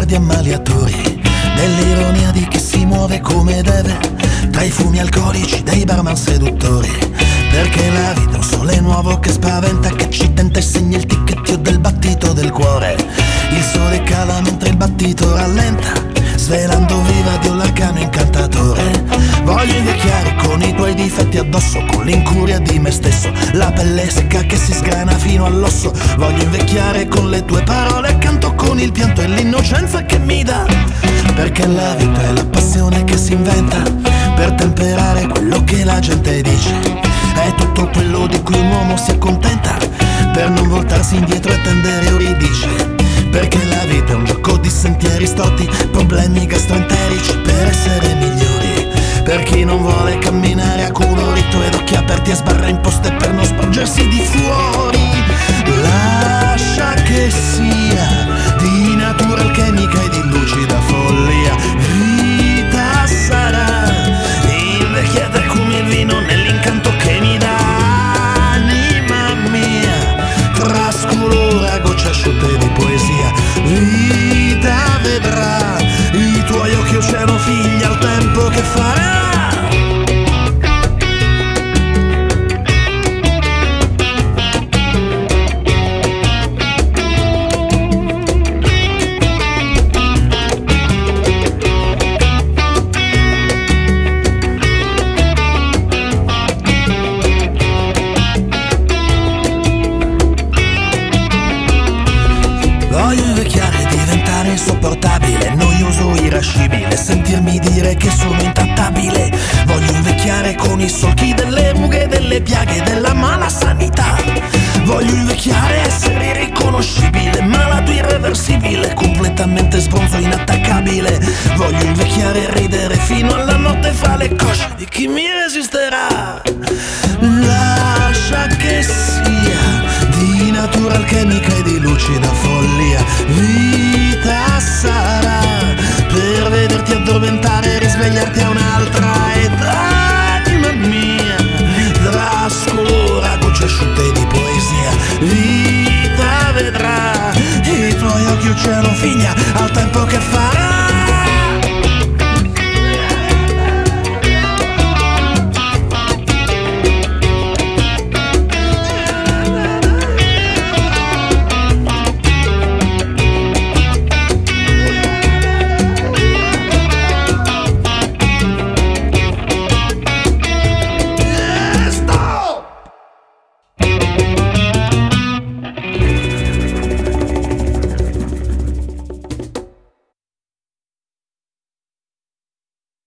di ammaliatori, dell'ironia di chi si muove come deve, tra i fumi alcolici dei barman seduttori. Perché la vita è un sole nuovo che spaventa, che ci tenta e segna il ticchettio del battito del cuore. Il sole cala mentre il battito rallenta, svelando viva Dio l'arcano incantatore. Voglio invecchiare con i tuoi difetti addosso, con l'incuria di me stesso, la pelle secca che si sgrana fino all'osso. Voglio invecchiare con le tue parole accanto, con il pianto e l'innocenza che mi dà. Perché la vita è la passione che si inventa per temperare quello che la gente dice. È tutto quello di cui un uomo si accontenta per non voltarsi indietro e tendere Euridice. Perché la vita è un gioco di sentieri storti, problemi gastroenterici per essere migliori. Per chi non vuole camminare a culo ritto ed occhi aperti e sbarre imposte per non sporgersi di fuori. Lascia che sia di natura alchemica e di lucida follia. Vita sarà invecchiata come il vino nell'incanto che mi dà. Anima mia trascolora gocce asciutte di poesia. Vita vedrà i tuoi occhi oceano figli al tempo che farà. Voglio invecchiare, diventare insopportabile, noioso, irascibile, sentirmi dire che sono intrattabile. Voglio invecchiare con i solchi delle rughe, delle piaghe, della mala sanità. Voglio invecchiare, essere irriconoscibile, malato, irreversibile, completamente sbronzo, inattaccabile. Voglio invecchiare e ridere fino alla notte fra le cosce di chi mi resisterà. Lascia che sia di natura alchemica e di lucida follia. Vita sarà per vederti addormentare e risvegliarti a un'altra età. Anima mia trascolora gocce asciutte di poesia. Vita vedrà i tuoi occhi oceano figlia al